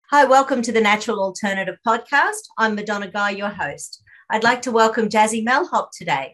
Hi, welcome to the Natural Alternative Podcast. I'm Madonna Guy, your host. I'd like to welcome Jazzy Malhop today.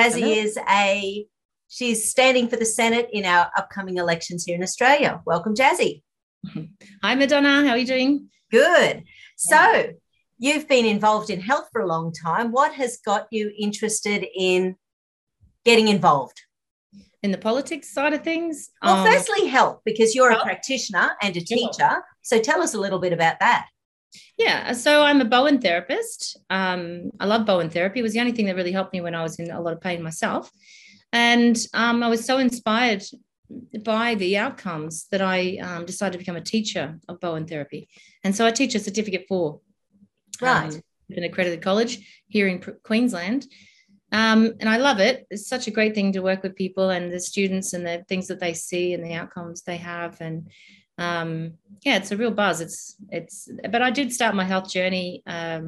She's standing for the Senate in our upcoming elections here in Australia. Welcome, Jazzy. Hi, Madonna. How are you doing? Good. So you've been involved in health for a long time. What has got you interested in getting involved? In the politics side of things? Well, firstly, health, because you're a practitioner and a teacher. So tell us a little bit about that. Yeah, so I'm a Bowen therapist. I love Bowen therapy. It was the only thing that really helped me when I was in a lot of pain myself. And I was so inspired by the outcomes that I decided to become a teacher of Bowen therapy. And so I teach a certificate 4. Right. An accredited college here in Queensland. And I love it. It's such a great thing to work with people and the students and the things that they see and the outcomes they have. And it's a real buzz. But I did start my health journey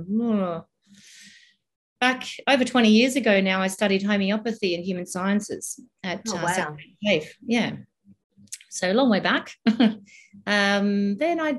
back over 20 years ago now. I studied homeopathy and human sciences at TAFE. Yeah. So a long way back. Then I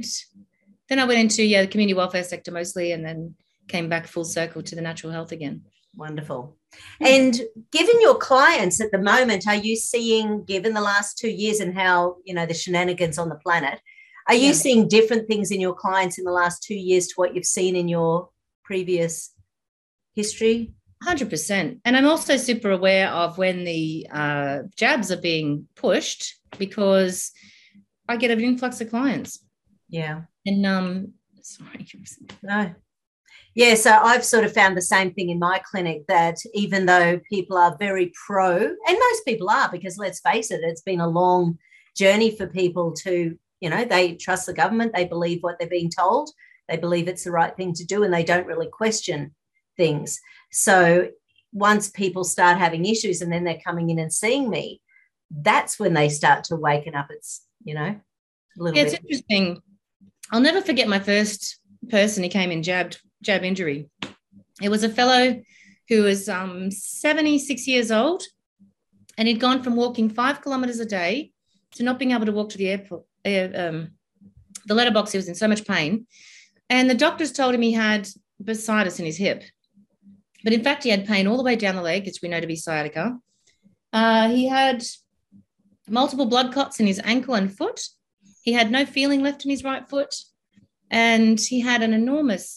went into the community welfare sector mostly, and then came back full circle to the natural health again. Wonderful. And given your clients at the moment, are you seeing, given the last 2 years and how, the shenanigans on the planet, are you seeing different things in your clients in the last 2 years to what you've seen in your previous history? 100%. And I'm also super aware of when the jabs are being pushed, because I get an influx of clients. Yeah. And sorry. No. Yeah, so I've sort of found the same thing in my clinic, that even though people are very pro, and most people are, because let's face it, it's been a long journey for people to, they trust the government, they believe what they're being told, they believe it's the right thing to do, and they don't really question things. So once people start having issues and then they're coming in and seeing me, that's when they start to waken up. It's, a little bit. It's interesting. I'll never forget my first person who came in jab injury. It was a fellow who was 76 years old, and he'd gone from walking 5 kilometres a day to not being able to walk to the airport. The letterbox, he was in so much pain. And the doctors told him he had bursitis in his hip. But in fact, he had pain all the way down the leg, which we know to be sciatica. He had multiple blood clots in his ankle and foot. He had no feeling left in his right foot. And he had an enormous,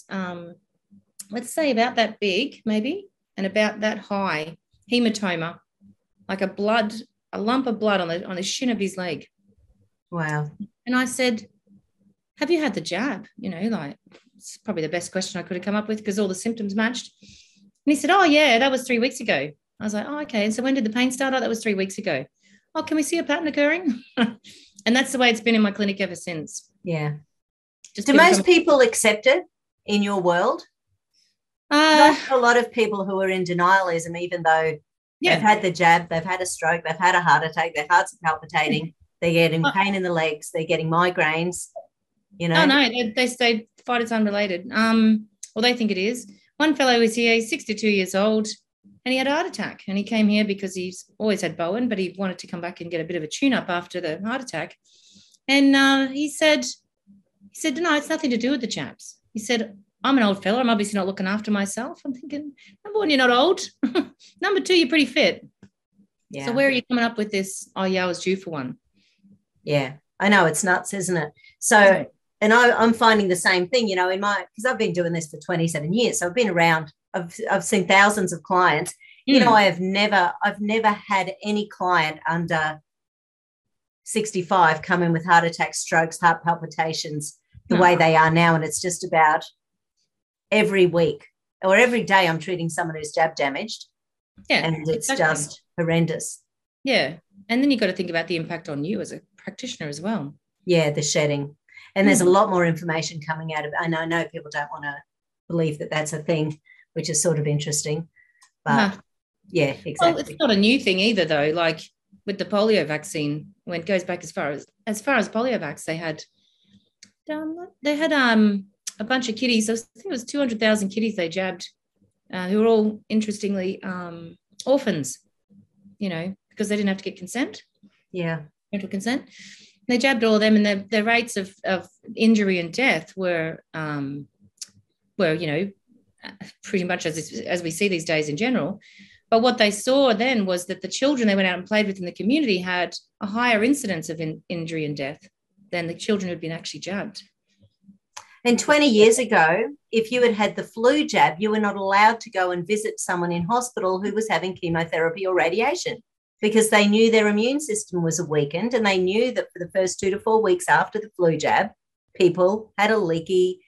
let's say about that big, maybe, and about that high hematoma, like a lump of blood on the shin of his leg. Wow. And I said, have you had the jab? It's probably the best question I could have come up with, because all the symptoms matched. And he said, oh, yeah, that was 3 weeks ago. I was like, oh, okay. And so when did the pain start? Oh, that was 3 weeks ago. Oh, can we see a pattern occurring? And that's the way it's been in my clinic ever since. Yeah. Do most people accept it in your world? Not a lot of people who are in denialism, even though they've had the jab, they've had a stroke, they've had a heart attack, their hearts are palpitating, they're getting pain in the legs, they're getting migraines, No, they fight it's unrelated. Well, they think it is. One fellow was here, he's 62 years old, and he had a heart attack. And he came here because he's always had Bowen, but he wanted to come back and get a bit of a tune-up after the heart attack. And he said, no, it's nothing to do with the jabs. He said, I'm an old fella. I'm obviously not looking after myself. I'm thinking, number one, you're not old. Number two, you're pretty fit. Yeah. So where are you coming up with this? Oh, yeah, I was due for one. Yeah, I know. It's nuts, isn't it? So, and I'm finding the same thing, because I've been doing this for 27 years. So I've been around, I've seen thousands of clients. I've never had any client under 65 come in with heart attacks, strokes, heart palpitations the way they are now. And it's just about every week or every day I'm treating someone who's jab damaged. Yeah. And it's just horrendous. Yeah. And then you've got to think about the impact on you as a practitioner as well. Yeah, the shedding. And there's a lot more information coming out of it. And I know people don't want to believe that that's a thing, which is sort of interesting. But yeah, exactly. Well, it's not a new thing either, though. Like with the polio vaccine, when it goes back as far as poliovax, they had a bunch of kiddies. I think it was 200,000 kiddies they jabbed, who were all interestingly orphans, because they didn't have to get consent. Yeah, parental consent. They jabbed all of them, and the rates of injury and death were pretty much as we see these days in general. But what they saw then was that the children they went out and played with in the community had a higher incidence of injury and death than the children who had been actually jabbed. And 20 years ago, if you had had the flu jab, you were not allowed to go and visit someone in hospital who was having chemotherapy or radiation, because they knew their immune system was weakened, and they knew that for the first 2 to 4 weeks after the flu jab, people had a leaky,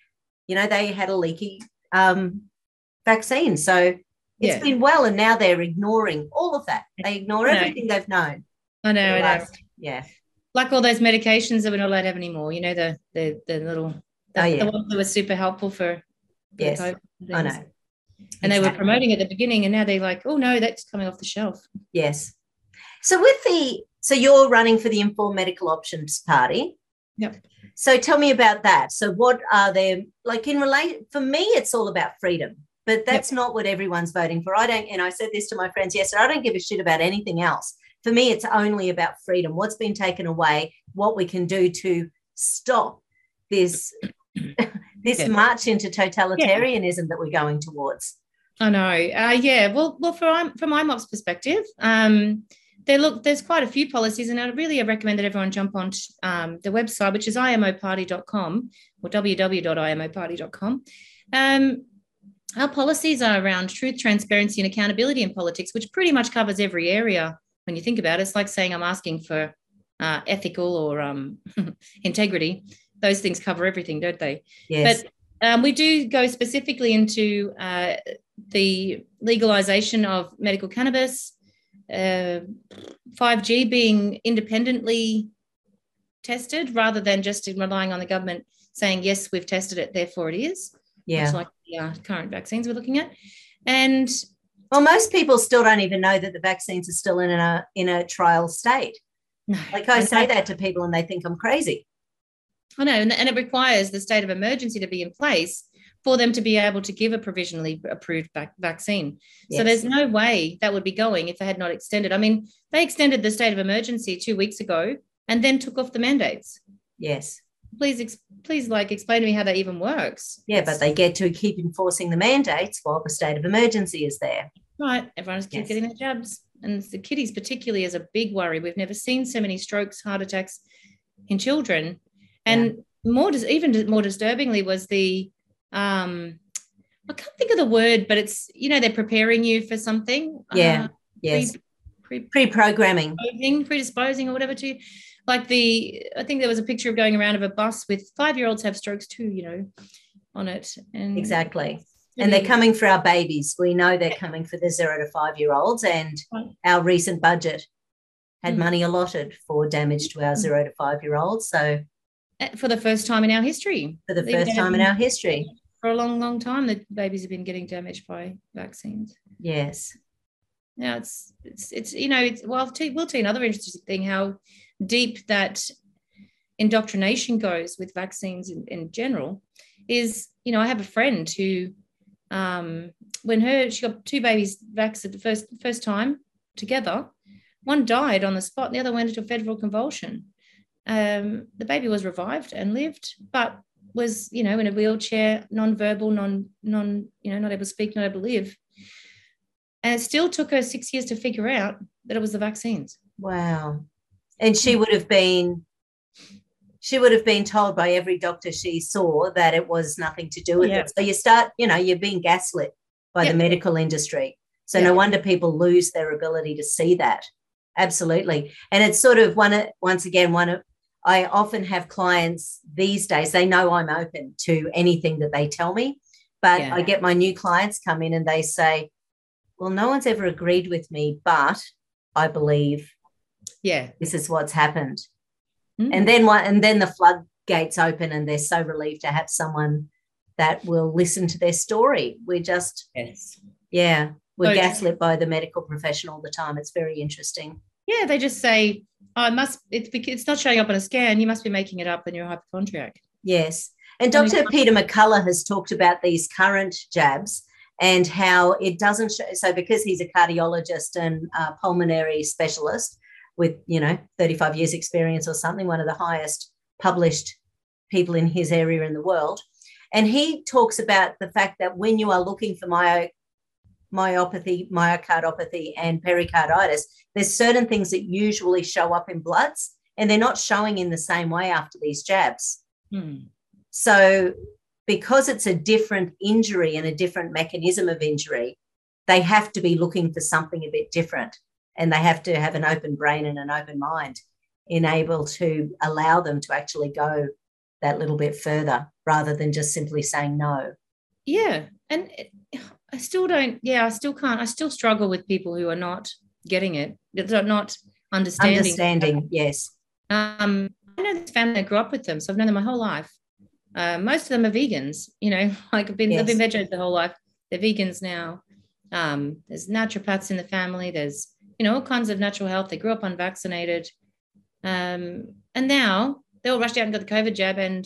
vaccine. So it's been well, and now they're ignoring all of that. They ignore everything they've known. I know. Yeah. Like all those medications that we're not allowed to have anymore, the little, the ones that were super helpful for yes, COVID I know. And they were promoting it at the beginning, and now they're like, oh no, that's coming off the shelf. Yes. So you're running for the Informed Medical Options Party. Yep. So tell me about that. So what are there, for me, it's all about freedom, but that's not what everyone's voting for. And I said this to my friends yesterday, I don't give a shit about anything else. For me, it's only about freedom, what's been taken away, what we can do to stop this march into totalitarianism that we're going towards. I know. Well, from IMOP's perspective, there's quite a few policies, and I really recommend that everyone jump on the website, which is imoparty.com or www.imoparty.com. Our policies are around truth, transparency, and accountability in politics, which pretty much covers every area when you think about it. It's like saying I'm asking for ethical or integrity. Those things cover everything, don't they? Yes. But we do go specifically into the legalization of medical cannabis, 5G being independently tested rather than just relying on the government saying, yes, we've tested it, therefore it is. Yeah. Much like the current vaccines we're looking at. And well, most people still don't even know that the vaccines are still in a trial state. No, I say that to people and they think I'm crazy. I know, and it requires the state of emergency to be in place for them to be able to give a provisionally approved vaccine. Yes. So there's no way that would be going if they had not extended. I mean, they extended the state of emergency 2 weeks ago and then took off the mandates. Yes. Please explain to me how that even works. Yeah, but they get to keep enforcing the mandates while the state of emergency is there. Right. Everyone's keep getting their jabs. And the kiddies particularly is a big worry. We've never seen so many strokes, heart attacks in children. And even more disturbingly was the, I can't think of the word, but it's, they're preparing you for something. Yeah. Yes. Pre-programming. Predisposing or whatever to, I think there was a picture of going around of a bus with 5-year-olds have strokes too, on it. And exactly. And they're coming for our babies. We know they're coming for the 0 to 5-year-olds, and our recent budget had money allotted for damage to our 0 to 5-year-olds. So for the first time in our history. For the first time in our history. For a long, long time, the babies have been getting damaged by vaccines. Yes. Now we'll tell you another interesting thing, how deep that indoctrination goes with vaccines in general is, I have a friend who, when she got 2 babies vaccinated the first time together, one died on the spot and the other went into a febrile convulsion. The baby was revived and lived, but was, in a wheelchair, non-verbal, not able to speak, not able to live. And it still took her 6 years to figure out that it was the vaccines. Wow. And she would have been told by every doctor she saw that it was nothing to do with it. So you start, you're being gaslit by the medical industry. So no wonder people lose their ability to see that. Absolutely. And it's sort of I often have clients these days, they know I'm open to anything that they tell me, but I get my new clients come in and they say, well, no one's ever agreed with me, but I believe this is what's happened. And then the floodgates open and they're so relieved to have someone that will listen to their story. We're just, we're gaslit by the medical profession all the time. It's very interesting. Yeah, they just say, it's not showing up on a scan. You must be making it up and you're a hypochondriac. Yes. And Dr. Peter McCullough has talked about these current jabs and how it doesn't show. So because he's a cardiologist and pulmonary specialist, with, 35 years experience or something, one of the highest published people in his area in the world. And he talks about the fact that when you are looking for myopathy, myocardopathy, and pericarditis, there's certain things that usually show up in bloods, and they're not showing in the same way after these jabs. So because it's a different injury and a different mechanism of injury, they have to be looking for something a bit different, and they have to have an open brain and an open mind able to allow them to actually go that little bit further rather than just simply saying no. Yeah. And I still can't. I still struggle with people who are not getting it, not understanding. Yes. I know this family. I grew up with them, so I've known them my whole life. Most of them are vegans. Like they've been vegetarians their whole life. They're vegans now. There's naturopaths in the family. There's all kinds of natural health. They grew up unvaccinated, and now they all rushed out and got the COVID jab, and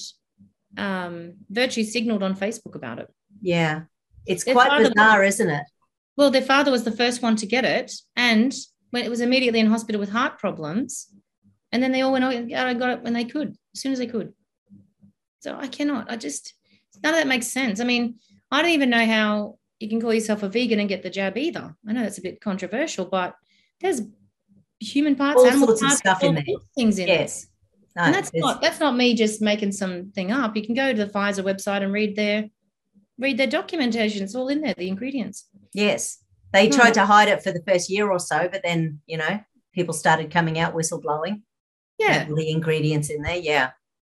Virtue signaled on Facebook about it. Yeah, it's quite bizarre, isn't it? Well, their father was the first one to get it, and when it was immediately in hospital with heart problems, and then they all went, I got it when they could, as soon as they could. So none of that makes sense. I mean, I don't even know how you can call yourself a vegan and get the jab either. I know that's a bit controversial, but there's human parts, all animal sorts parts, of stuff in there. Things in yes. No, and that's not me just making something up. You can go to the Pfizer website and read their documentation. It's all in there, the ingredients. Yes. They tried to hide it for the first year or so, but then, people started coming out whistleblowing. Yeah. The ingredients in there. Yeah.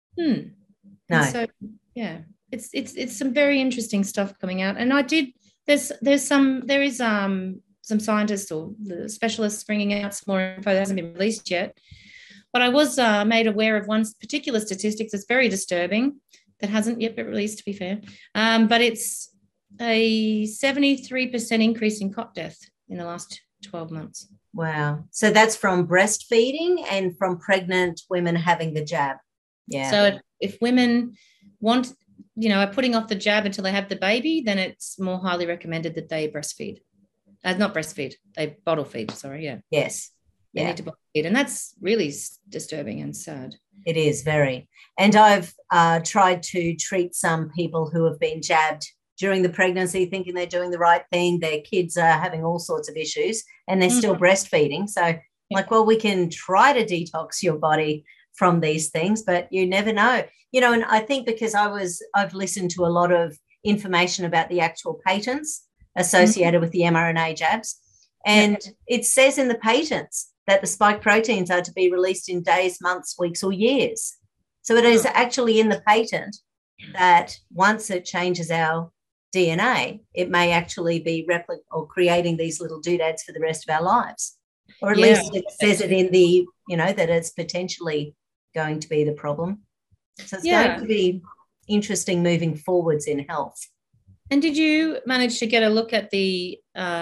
No. So, yeah, it's some very interesting stuff coming out. And there is some scientists or the specialists bringing out some more info that hasn't been released yet. But I was made aware of one particular statistic that's very disturbing that hasn't yet been released, to be fair. But it's a 73% increase in cot death in the last 12 months. Wow. So that's from breastfeeding and from pregnant women having the jab. Yeah. So if women are putting off the jab until they have the baby, then it's more highly recommended that they breastfeed. Not breastfeed, they bottle feed, sorry, yeah. Yes. They need to bottle feed, and that's really disturbing and sad. It is very. And I've tried to treat some people who have been jabbed during the pregnancy thinking they're doing the right thing. Their kids are having all sorts of issues and they're still breastfeeding. So we can try to detox your body from these things, but you never know. And I think because I've listened to a lot of information about the actual patents associated with the mRNA jabs, and it says in the patents that the spike proteins are to be released in days, months, weeks, or years. So it is actually in the patent that once it changes our DNA, it may actually be creating these little doodads for the rest of our lives. Or at least it says it in the, that it's potentially going to be the problem. So it's going to be interesting moving forwards in health. And did you manage to get a look at there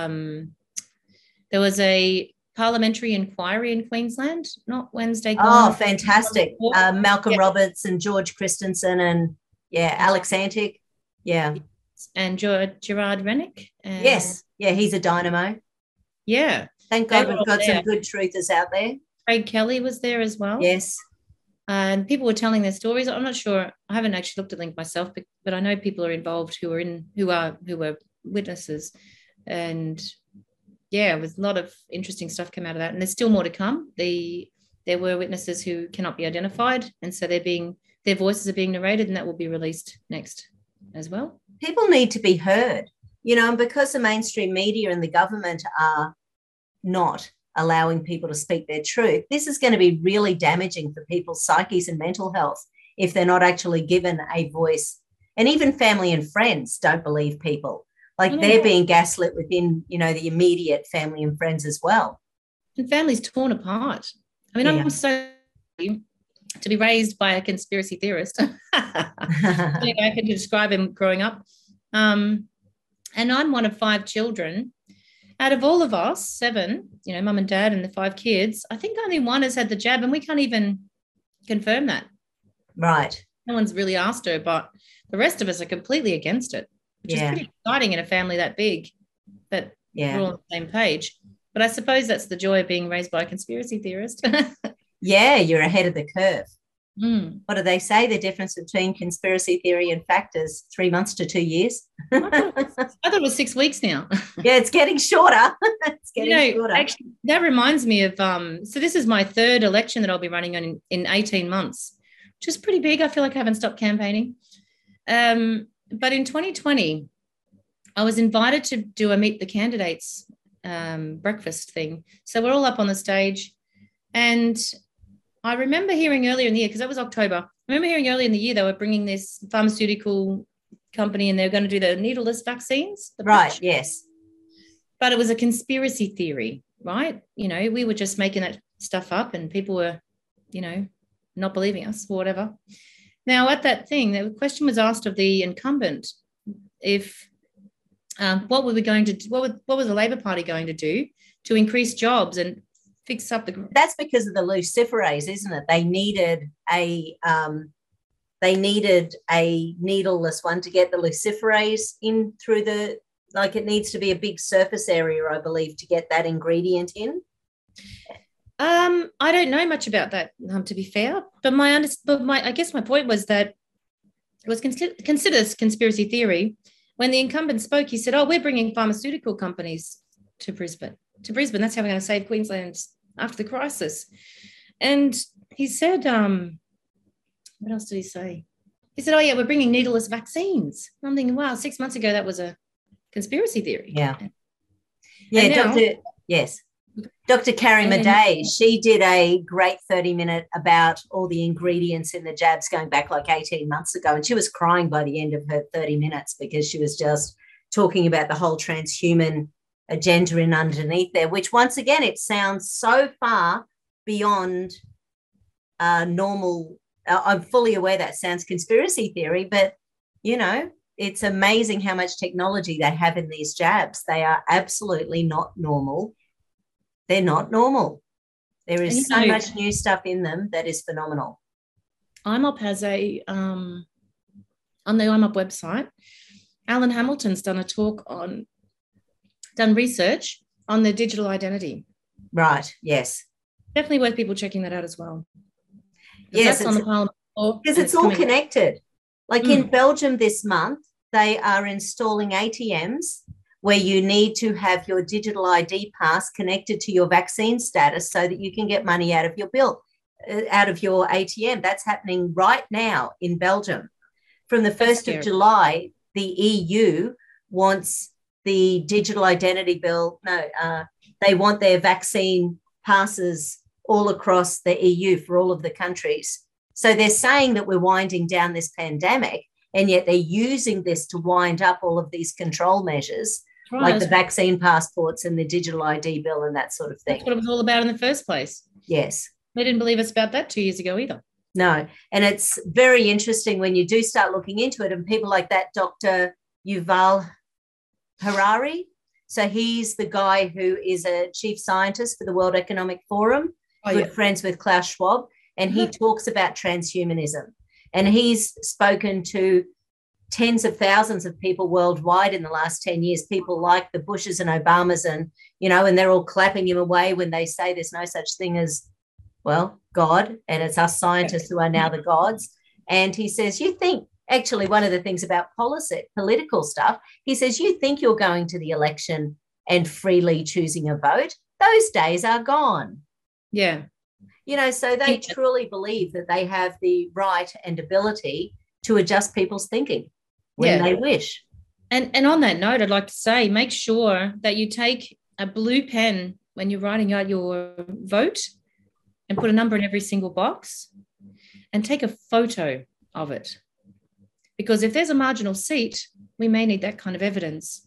was a parliamentary inquiry in Queensland, not Wednesday. Oh, fantastic. Malcolm Roberts and George Christensen and, Alex Antic. Yeah. And Gerard Rennick. Yes. Yeah, he's a dynamo. Yeah. Thank God we've got some good truthers out there. Craig Kelly was there as well. Yes. And people were telling their stories. I'm not sure. I haven't actually looked at Link myself, but I know people are involved who were witnesses. And it was a lot of interesting stuff came out of that. And there's still more to come. There were witnesses who cannot be identified. And so their voices are being narrated, and that will be released next as well. People need to be heard, and because the mainstream media and the government are not allowing people to speak their truth, this is going to be really damaging for people's psyches and mental health if they're not actually given a voice. And even family and friends don't believe people. They're being gaslit within, the immediate family and friends as well. And families torn apart. I mean, I'm so to be raised by a conspiracy theorist. I can describe him growing up. And I'm one of 5 children. Out of all of us, 7, mum and dad and the 5 kids, I think only one has had the jab, and we can't even confirm that. Right. No one's really asked her, but the rest of us are completely against it, which is pretty exciting in a family that big, that we're all on the same page. But I suppose that's the joy of being raised by a conspiracy theorist. Yeah, you're ahead of the curve. Mm. What do they say? The difference between conspiracy theory and fact is 3 months to 2 years. I thought it was 6 weeks now. Yeah, it's getting shorter. It's getting shorter. Actually, that reminds me of so this is my third election that I'll be running on in 18 months, which is pretty big. I feel like I haven't stopped campaigning. But in 2020, I was invited to do a meet the candidates breakfast thing. So we're all up on the stage. And I remember hearing earlier in the year, because that was October, I remember hearing earlier in the year they were bringing this pharmaceutical company and they're going to do the needleless vaccines. Right, yes. But it was a conspiracy theory, right? We were just making that stuff up and people were, not believing us or whatever. Now, at that thing, the question was asked of the incumbent if what were we going to do, what was the Labor Party going to do to increase jobs and fix up the... That's because of the luciferase, isn't it? They needed a needleless one to get the luciferase in through the, like it needs to be a big surface area, I believe, to get that ingredient in. I don't know much about that, to be fair, but I guess my point was that it was considered conspiracy theory. When the incumbent spoke, he said, we're bringing pharmaceutical companies to Brisbane. That's how we're going to save Queensland after the crisis. And he said, what else did he say? He said, we're bringing needleless vaccines. And I'm thinking, wow, 6 months ago, that was a conspiracy theory. Yeah. Yeah, now, Dr. Carrie Madej, she did a great 30-minute about all the ingredients in the jabs going back like 18 months ago. And she was crying by the end of her 30 minutes because she was just talking about the whole transhuman agenda in underneath there, which once again, it sounds so far beyond normal. I'm fully aware that sounds conspiracy theory, but, it's amazing how much technology they have in these jabs. They are absolutely not normal. They're not normal. There is so much new stuff in them that is phenomenal. IMOP has on the IMOP website, Alan Hamilton's done research on the digital identity. Right, yes. Definitely worth people checking that out as well. Yes, that's on the Parliament floor. Because it's all connected. Like in Belgium this month, they are installing ATMs where you need to have your digital ID pass connected to your vaccine status so that you can get money out of your bill, out of your ATM. That's happening right now in Belgium. From the 1st of July, the EU wants the digital identity bill. They want their vaccine passes all across the EU for all of the countries. So they're saying that we're winding down this pandemic, and yet they're using this to wind up all of these control measures. Right. Like the vaccine passports and the digital ID bill and that sort of thing. That's what it was all about in the first place. Yes. They didn't believe us about that 2 years ago either. No. And it's very interesting when you do start looking into it, and people like that, Dr. Yuval Harari. So he's the guy who is a chief scientist for the World Economic Forum, good friends with Klaus Schwab, and he talks about transhumanism. And he's spoken to tens of thousands of people worldwide in the last 10 years, people like the Bushes and Obamas and they're all clapping him away when they say there's no such thing as, God, and it's us scientists who are now the gods. And he says, you think, actually, one of the things about political stuff, he says, you think you're going to the election and freely choosing a vote? Those days are gone. Yeah. So they truly believe that they have the right and ability to adjust people's thinking when they wish. And on that note, I'd like to say, make sure that you take a blue pen when you're writing out your vote and put a number in every single box and take a photo of it. Because if there's a marginal seat, we may need that kind of evidence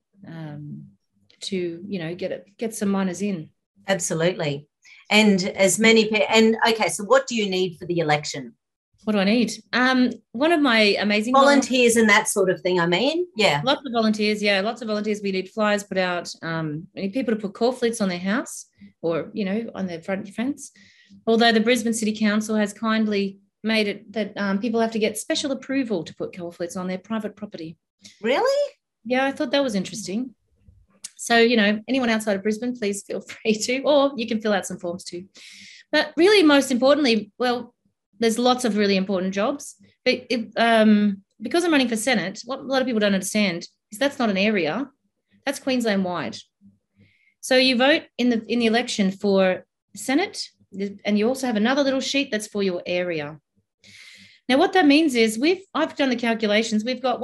to, get some minors in. Absolutely. And as many people, and okay, so what do you need for the election? What do I need? One of my amazing volunteers and that sort of thing. Lots of volunteers. Yeah, lots of volunteers. We need flyers put out. We need people to put cornflakes on their house or on their front fence. Although the Brisbane City Council has kindly made it that people have to get special approval to put cornflakes on their private property. Really? Yeah, I thought that was interesting. So, anyone outside of Brisbane, please feel free to, or you can fill out some forms too. But really, most importantly, well, there's lots of really important jobs. But because I'm running for Senate, what a lot of people don't understand is that's not an area. That's Queensland-wide. So you vote in the election for Senate, and you also have another little sheet that's for your area. Now, what that means is I've done the calculations. We've got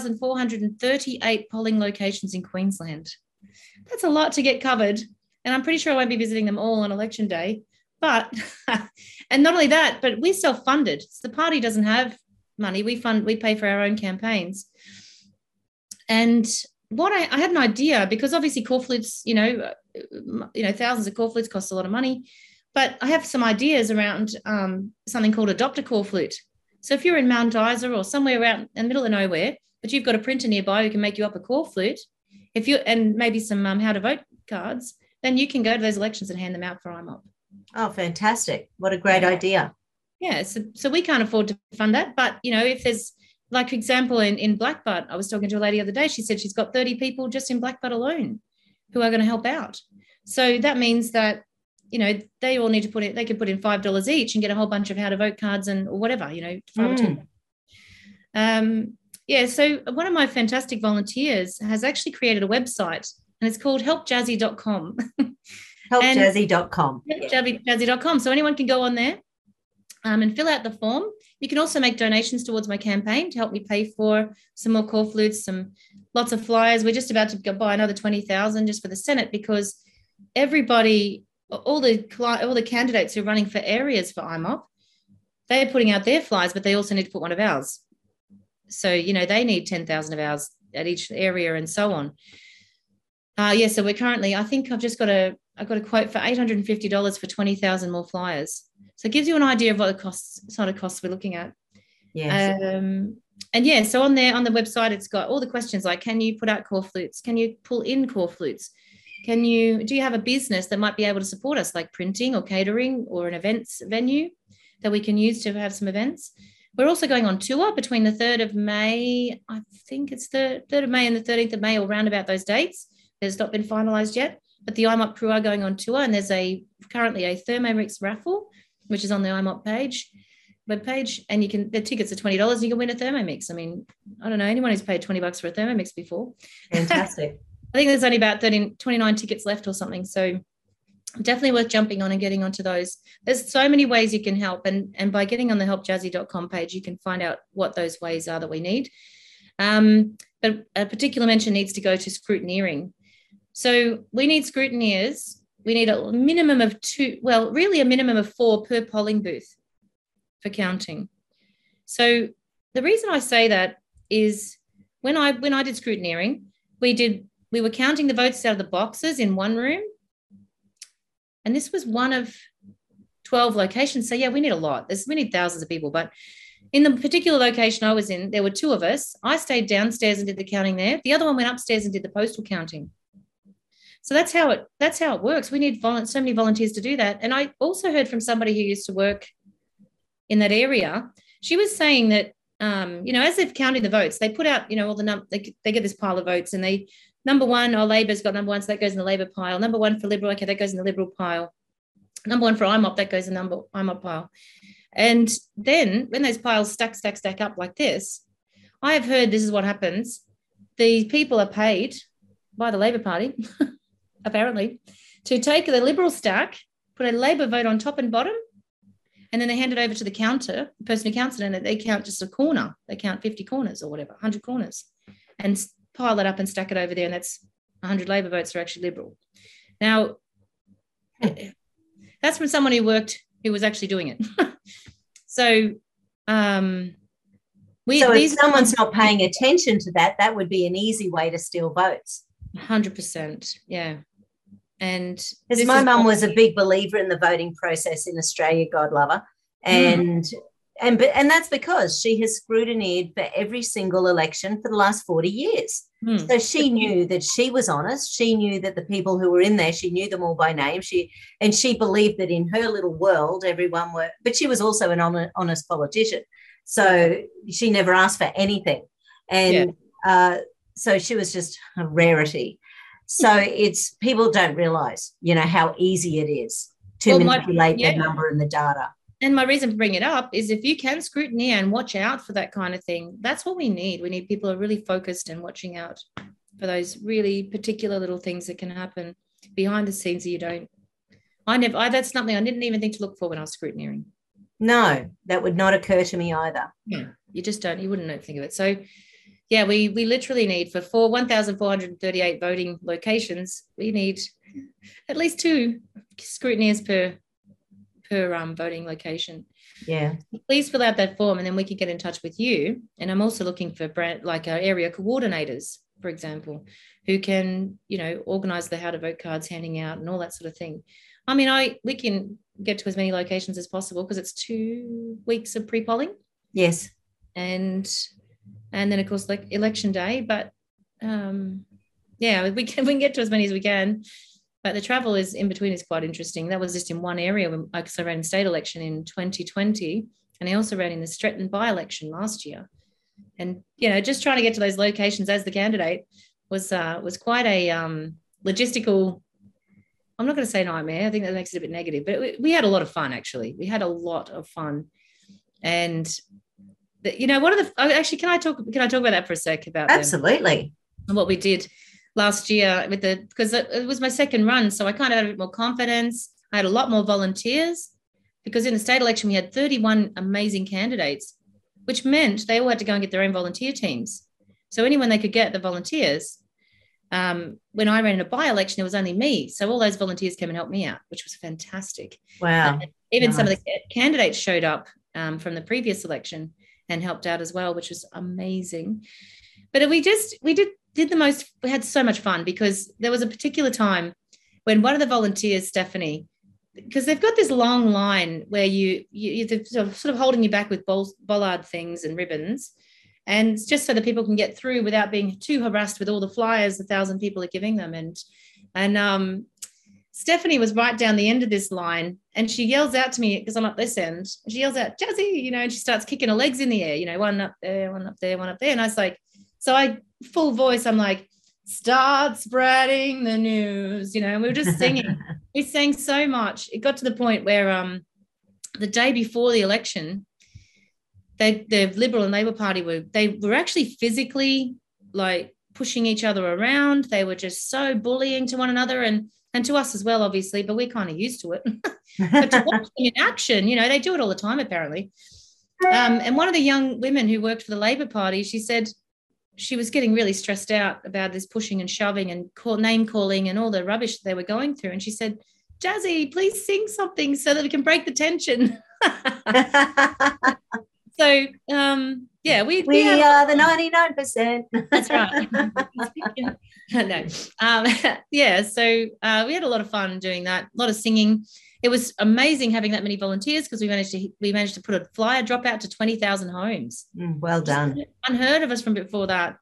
1,438 polling locations in Queensland. That's a lot to get covered, and I'm pretty sure I won't be visiting them all on election day. But, and not only that, but we're self-funded. So the party doesn't have money. We pay for our own campaigns. And what I had an idea, because obviously corflutes, thousands of corflutes cost a lot of money, but I have some ideas around something called Adopt a Corflute. So if you're in Mount Isa or somewhere out in the middle of nowhere, but you've got a printer nearby who can make you up a corflute, and maybe some how to vote cards, then you can go to those elections and hand them out for IMOP. Oh, fantastic. What a great idea. Yeah, so we can't afford to fund that. But, if there's, like, for example, in Blackbutt, I was talking to a lady the other day, she said she's got 30 people just in Blackbutt alone who are going to help out. So that means that, they all need to they could put in $5 each and get a whole bunch of how to vote cards or whatever, 5 or 10. So one of my fantastic volunteers has actually created a website, and it's called helpjazzy.com. Helpjazzy.com. Helpjazzy.com. So anyone can go on there and fill out the form. You can also make donations towards my campaign to help me pay for some more corflutes, lots of flyers. We're just about to go buy another 20,000 just for the Senate, because everybody, all the candidates who are running for areas for IMOP, they're putting out their flyers, but they also need to put one of ours. So, they need 10,000 of ours at each area and so on. So we're currently, I think I've got a quote for $850 for 20,000 more flyers. So it gives you an idea of what sort of costs we're looking at. Yes. So on the website, it's got all the questions like, can you put out corflutes? Can you pull in corflutes? Do you have a business that might be able to support us, like printing or catering or an events venue that we can use to have some events? We're also going on tour between the 3rd of May, I think it's the 3rd of May and the 13th of May, or round about those dates. There's not been finalised yet, but the IMOP crew are going on tour, and there's currently a Thermomix raffle, which is on the IMOP webpage, and the tickets are $20 and you can win a Thermomix. I mean, I don't know anyone who's paid $20 for a Thermomix before. Fantastic. I think there's only about 29 tickets left or something. So definitely worth jumping on and getting onto those. There's so many ways you can help. And by getting on the helpjazzy.com page, you can find out what those ways are that we need. But a particular mention needs to go to scrutineering. So we need scrutineers. We need a minimum of 2, well, really a minimum of 4 per polling booth for counting. So the reason I say that is when I did scrutineering, we were counting the votes out of the boxes in one room. And this was one of 12 locations. So, yeah, we need a lot. We need thousands of people. But in the particular location I was in, there were 2 of us. I stayed downstairs and did the counting there. The other one went upstairs and did the postal counting. So that's how it works. We need so many volunteers to do that. And I also heard from somebody who used to work in that area. She was saying that, as they've counted the votes, they put out, all the they get this pile of votes, and number 1, Labor's got number 1, so that goes in the Labor pile. Number 1 for Liberal, okay, that goes in the Liberal pile. Number 1 for IMOP, that goes in the IMOP pile. And then when those piles stack up like this, I have heard this is what happens. The people are paid by the Labor Party, apparently, to take the Liberal stack, put a Labor vote on top and bottom, and then they hand it over to the person who counts it, and they count just a corner. They count 50 corners or whatever, 100 corners, and pile it up and stack it over there, and that's 100 Labor votes are actually Liberal. Now, that's from someone who was actually doing it. So if someone's not paying attention to that would be an easy way to steal votes. 100%, yeah. And because my mum was a big believer in the voting process in Australia, God love her, and that's because she has scrutineered for every single election for the last 40 years. So she knew that she was honest. She knew that the people who were in there, she knew them all by name. She believed that in her little world, everyone were, but she was also an honest politician. So she never asked for anything. And so she was just a rarity. So it's people don't realise, how easy it is to manipulate the number and the data. And my reason for bringing it up is if you can scrutiny and watch out for that kind of thing, that's what we need. We need people who are really focused and watching out for those really particular little things that can happen behind the scenes that you don't. That's something I didn't even think to look for when I was scrutineering. No, that would not occur to me either. Yeah, you wouldn't think of it. So yeah, we literally need for 1,438 voting locations, we need at least 2 scrutineers per voting location. Yeah. Please fill out that form and then we can get in touch with you. And I'm also looking for area coordinators, for example, who can, organise the how to vote cards handing out and all that sort of thing. I mean, we can get to as many locations as possible because it's 2 weeks of pre-polling. Yes. And then of course like election day, but we can get to as many as we can. But the travel is in between is quite interesting. That was just in one area because I ran a state election in 2020, and I also ran in the Stretton by-election last year. And just trying to get to those locations as the candidate was quite a logistical. I'm not going to say nightmare. I think that makes it a bit negative, but we had a lot of fun. Actually, we had a lot of fun, and actually, can I talk about that for a sec about absolutely and what we did last year because it was my second run, so I kind of had a bit more confidence. I had a lot more volunteers because in the state election we had 31 amazing candidates, which meant they all had to go and get their own volunteer teams. So anyone they could get, the volunteers. When I ran in a by-election, it was only me, so all those volunteers came and helped me out, which was fantastic. Wow! Even nice. Some of the candidates showed up from the previous election and helped out as well, which was amazing. But we did the most. We had so much fun because there was a particular time when one of the volunteers, Stephanie, because they've got this long line where you're sort of holding you back with bollard things and ribbons, and it's just so that people can get through without being too harassed with all the flyers 1,000 people are giving them. And Stephanie was right down the end of this line, and she yells out to me because I'm up this end. She yells out, "Jazzy," and she starts kicking her legs in the air, one up there, one up there, one up there. And I was like, so I full voice, I'm like, "Start spreading the news," and we were just singing. We sang so much. It got to the point where the day before the election, the Liberal and Labor Party were actually physically like pushing each other around. They were just so bullying to one another and to us as well, obviously, but we're kind of used to it. But to watch them in action, they do it all the time, apparently. And one of the young women who worked for the Labor Party, she said she was getting really stressed out about this pushing and shoving and name calling and all the rubbish they were going through. And she said, "Jazzy, please sing something so that we can break the tension." So, we are the 99%. That's right. No. So we had a lot of fun doing that, a lot of singing. It was amazing having that many volunteers because we managed to put a flyer drop out to 20,000 homes. Well done. Just unheard of us from before that.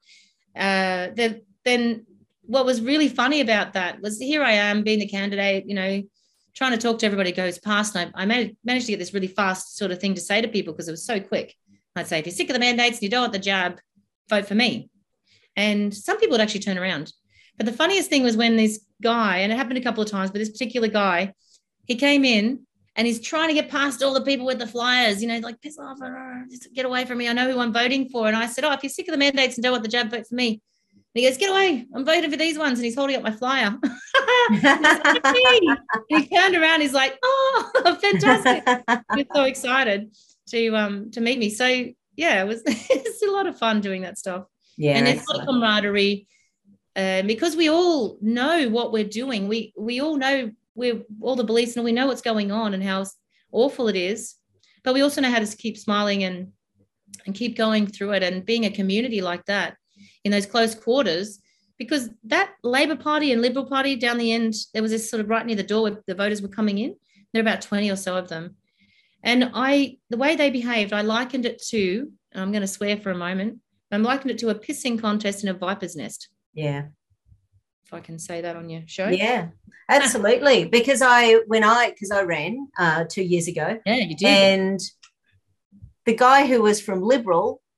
Then what was really funny about that was here I am being the candidate, trying to talk to everybody who goes past. And I managed to get this really fast sort of thing to say to people because it was so quick. I'd say, if you're sick of the mandates and you don't want the jab, vote for me. And some people would actually turn around. But the funniest thing was when this guy, and it happened a couple of times, but this particular guy, he came in and he's trying to get past all the people with the flyers, like, piss off, just get away from me. I know who I'm voting for. And I said, if you're sick of the mandates and don't want the jab, vote for me. And he goes, "Get away, I'm voting for these ones." And he's holding up my flyer. And he turned around, he's like, "Oh, fantastic." He was so excited to meet me. So yeah, it's a lot of fun doing that stuff. Yeah. And it's a lot of camaraderie. Because we all know what we're doing. We all know we're all the beliefs and we know what's going on and how awful it is. But we also know how to keep smiling and keep going through it, and being a community like that in those close quarters, because that Labor Party and Liberal Party down the end, there was this sort of right near the door where the voters were coming in. There were about 20 or so of them. And the way they behaved, I likened it to, and I'm going to swear for a moment, I'm likened it to a pissing contest in a viper's nest. Yeah. If I can say that on your show. Yeah, absolutely. Because I ran 2 years ago. Yeah, you did. And the guy who was from Liberal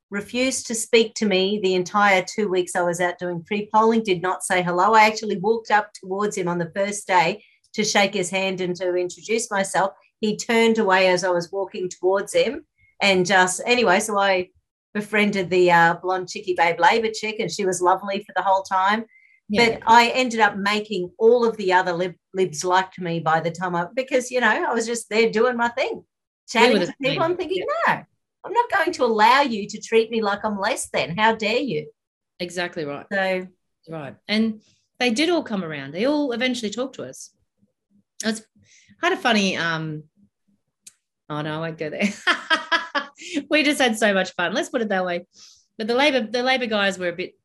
refused to speak to me the entire 2 weeks I was out doing pre-polling, did not say hello. I actually walked up towards him on the first day to shake his hand and to introduce myself. He turned away as I was walking towards him. And just, anyway, so I befriended the blonde chickie babe Labor chick, and she was lovely for the whole time. Yeah. But I ended up making all of the other libs liked me by the time because, you know, I was just there doing my thing, chatting to people. I'm thinking, no, I'm not going to allow you to treat me like I'm less than. How dare you? Exactly right. So, right. And they did all come around. They all eventually talked to us. It's kind of funny. Oh, no, I won't go there. We just had so much fun. Let's put it that way. But the Labor guys were a bit,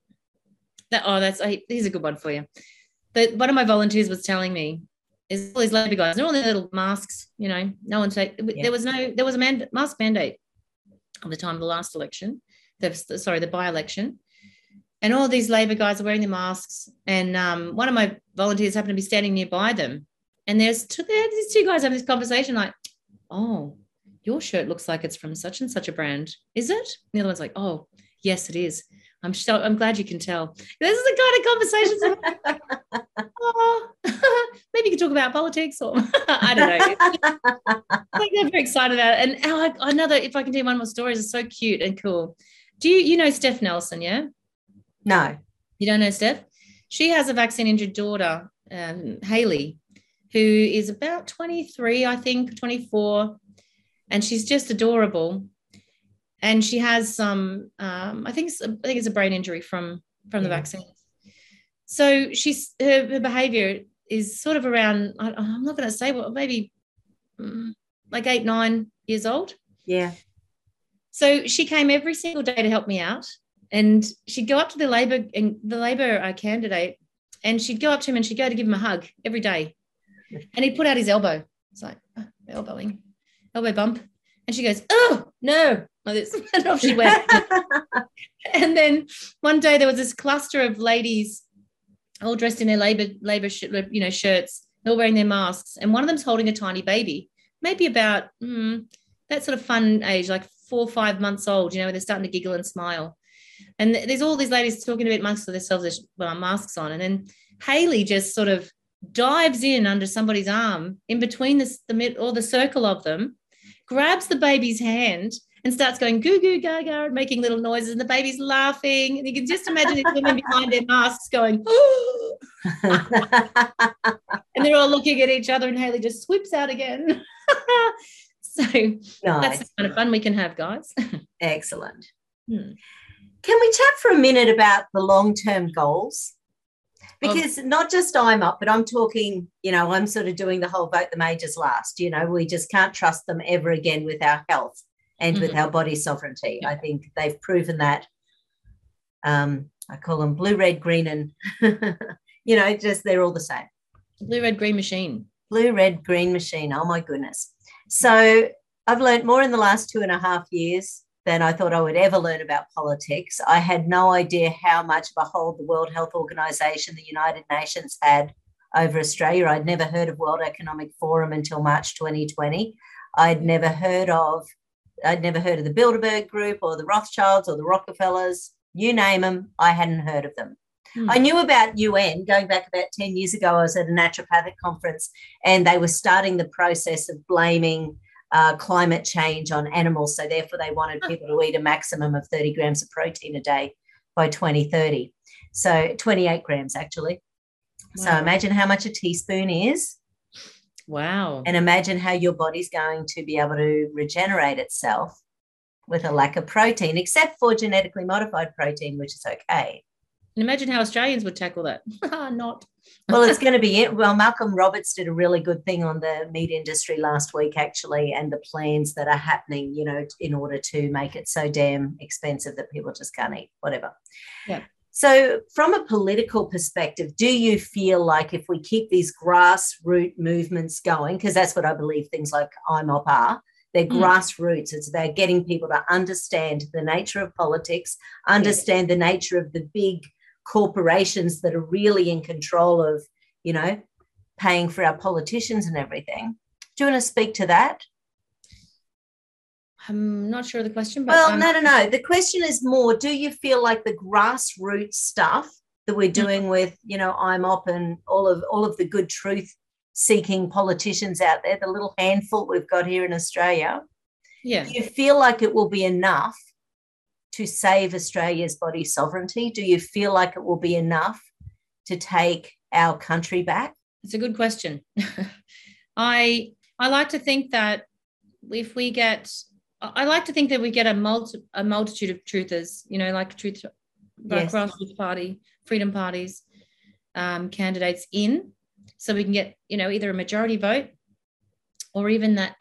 here's a good one for you. One of my volunteers was telling me is all these Labor guys, they're all in their little masks, you know, no one there was a mask mandate at the time of the last election, the by-election. And all these Labor guys are wearing their masks. And one of my volunteers happened to be standing nearby them. And there's these two guys having this conversation like, oh, your shirt looks like it's from such and such a brand. Is it? And the other one's like, oh, yes, it is. I'm glad you can tell. This is the kind of conversations. Oh, maybe you could talk about politics or I don't know. Like they're very excited about it. And another, if I can do one more story, is so cute and cool. Do you know Steph Nelson? Yeah. No. You don't know Steph? She has a vaccine-injured daughter, Hayley, who is about 23, I think, 24, and she's just adorable. And she has some, I think it's a brain injury from the vaccine. So her behaviour is sort of around, I'm not going to say what, maybe like 8, 9 years old. Yeah. So she came every single day to help me out, and she'd go up to the Labor candidate, and she'd go up to him and she'd go to give him a hug every day, and he'd put out his elbow. It's like elbow bump, and she goes, oh no, like this, and off she went. And then one day there was this cluster of ladies all dressed in their labor shirts, all wearing their masks, and one of them's holding a tiny baby, maybe about that sort of fun age, like 4 or 5 months old, you know, where they're starting to giggle and smile. And there's all these ladies talking a bit amongst themselves with masks on, and then Hayley just sort of dives in under somebody's arm in between the circle of them, grabs the baby's hand and starts going goo goo gaga and making little noises, and the baby's laughing, and you can just imagine these women behind their masks going oh. And they're all looking at each other, and Hayley just swoops out again. So nice. That's the kind of fun we can have, guys. Excellent. Can we chat for a minute about the long-term goals? Because not just I'm up, but I'm talking, you know, I'm sort of doing the whole vote the majors last. You know, we just can't trust them ever again with our health and with our body sovereignty. I think they've proven that. I call them blue, red, green, and, you know, just they're all the same. Blue, red, green machine. Blue, red, green machine. Oh, my goodness. So I've learned more in the last 2.5 years than I thought I would ever learn about politics. I had no idea how much of a hold the World Health Organization, the United Nations, had over Australia. I'd never heard of World Economic Forum until March 2020. I'd never heard of the Bilderberg Group or the Rothschilds or the Rockefellers, you name them, I hadn't heard of them. I knew about UN going back about 10 years ago. I was at a naturopathic conference, and they were starting the process of blaming climate change on animals. So therefore they wanted people to eat a maximum of 30 grams of protein a day by 2030. So 28 grams actually. Wow. So imagine how much a teaspoon is. Wow. And imagine how your body's going to be able to regenerate itself with a lack of protein, except for genetically modified protein, which is okay. And imagine how Australians would tackle that. Not. Well, it's going to be it. Well, Malcolm Roberts did a really good thing on the meat industry last week, actually, and the plans that are happening, you know, in order to make it so damn expensive that people just can't eat whatever. Yeah. So from a political perspective, do you feel like if we keep these grassroots movements going, because that's what I believe things like IMOP are, they're grassroots. It's about getting people to understand the nature of politics, understand the nature of the big corporations that are really in control of, you know, paying for our politicians and everything. Do you want to speak to that? I'm not sure of the question, but well, no. The question is more, do you feel like the grassroots stuff that we're doing with, IMOP and all of the good truth seeking politicians out there, the little handful we've got here in Australia, yeah, do you feel like it will be enough to save Australia's body sovereignty? Do you feel like it will be enough to take our country back? it's a good question. I like to think that if we get, I like to think that we get a multitude of truthers, like truth, Yes. grassroots party, freedom parties, candidates in, so we can get, either a majority vote or even that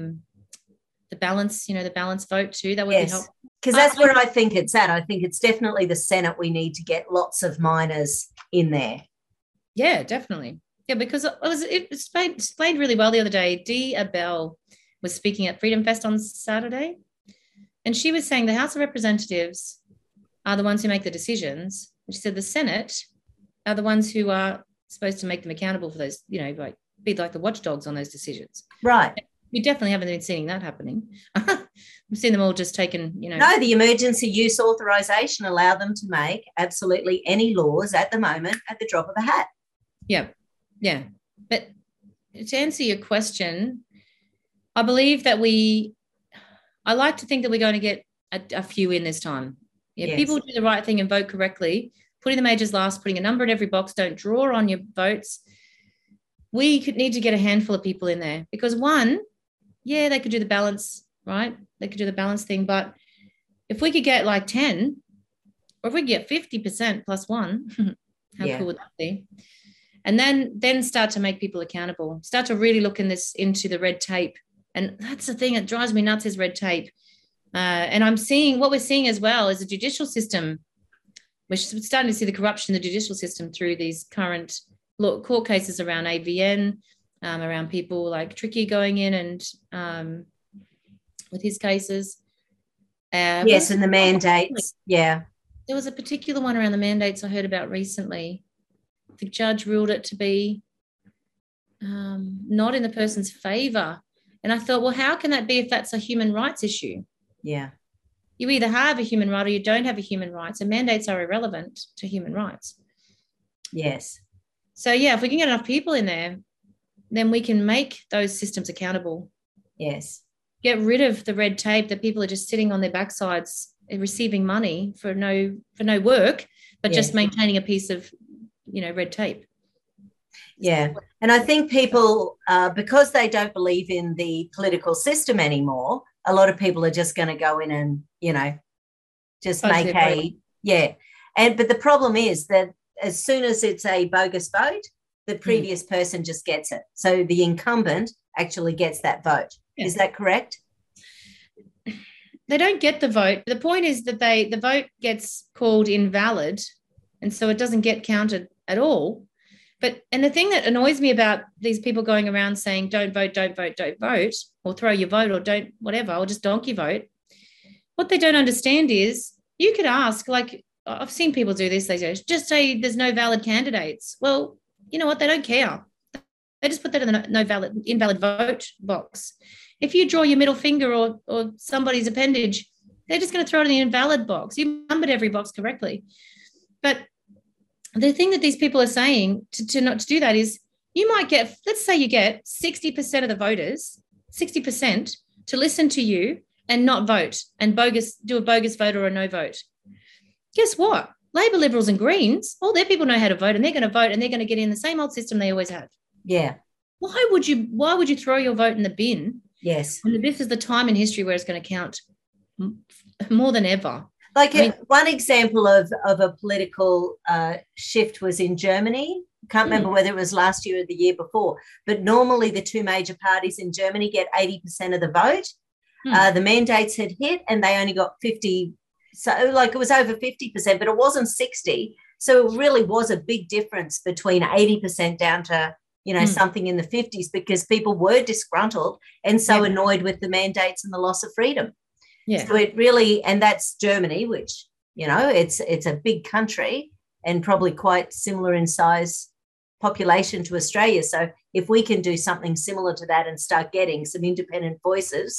the balance vote too. That would be helpful. Because that's where I think it's at. I think it's definitely the Senate. We need to get lots of minors in there. Yeah, definitely. Yeah, because it was explained really well the other day. Dee Abell was speaking at Freedom Fest on Saturday, and she was saying the House of Representatives are the ones who make the decisions. And she said the Senate are the ones who are supposed to make them accountable for those, like be like the watchdogs on those decisions. Right. We definitely haven't been seeing that happening. We've seen them all just taken, No, the emergency use authorization allowed them to make absolutely any laws at the moment at the drop of a hat. Yeah. Yeah. But to answer your question, I believe that I like to think that we're going to get a few in this time. Yeah, yes. People do the right thing and vote correctly, putting the majors last, putting a number in every box, don't draw on your votes. We could need to get a handful of people in there because they could do the balance, right? They could do the balance thing. But if we could get like 10, or if we get 50% plus one, how cool would that be? And then start to make people accountable, start to really look into the red tape. And that's the thing that drives me nuts is red tape. And what we're seeing as well is the judicial system. We're starting to see the corruption in the judicial system through these current court cases around AVN, around people like Tricky going in and with his cases. Yes, and the mandates. Yeah. There was a particular one around the mandates I heard about recently. The judge ruled it to be not in the person's favour. And I thought, well, how can that be if that's a human rights issue? Yeah. You either have a human right or you don't have a human right. So mandates are irrelevant to human rights. Yes. So, if we can get enough people in there, then we can make those systems accountable. Yes. Get rid of the red tape that people are just sitting on their backsides receiving money for no work, but just maintaining a piece of, red tape. Yeah. And I think people, because they don't believe in the political system anymore, a lot of people are just going to go in and, just make but the problem is that as soon as it's a bogus vote, the previous person just gets it. So the incumbent actually gets that vote. Yeah. Is that correct? They don't get the vote. The point is that the vote gets called invalid, and so it doesn't get counted at all. And the thing that annoys me about these people going around saying don't vote, don't vote, don't vote, or throw your vote, or don't whatever, or just donkey vote, what they don't understand is you could ask, like I've seen people do this, they just say there's no valid candidates. Well, you know what? They don't care. They just put that in the invalid vote box. If you draw your middle finger or somebody's appendage, they're just going to throw it in the invalid box. You numbered every box correctly. But the thing that these people are saying to not to do that is you might get, let's say you get 60% of the voters, 60% to listen to you and not vote and do a bogus vote or a no vote. Guess what? Labor, Liberals and Greens, all their people know how to vote and they're going to vote and they're going to get in the same old system they always have. Yeah. Why would you throw your vote in the bin? Yes. When this is the time in history where it's going to count more than ever. One example of a political shift was in Germany. Can't remember whether it was last year or the year before, but normally the two major parties in Germany get 80% of the vote. The mandates had hit and they only got 50. So it was over 50%, but it wasn't 60. So it really was a big difference between 80% down to, something in the 50s because people were disgruntled and so annoyed with the mandates and the loss of freedom. Yeah. So it really, and that's Germany, which, it's a big country and probably quite similar in size population to Australia. So if we can do something similar to that and start getting some independent voices